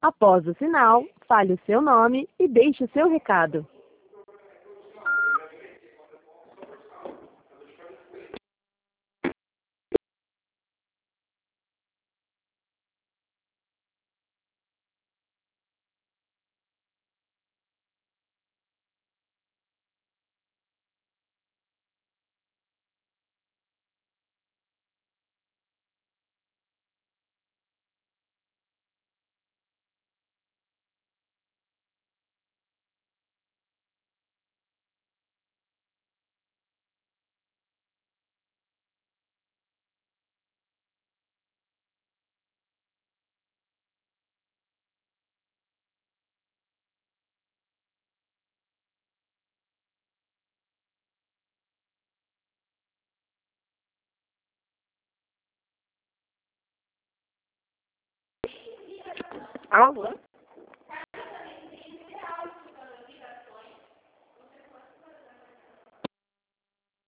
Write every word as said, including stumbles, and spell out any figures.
Após o sinal, fale o seu nome e deixe o seu recado. Alô?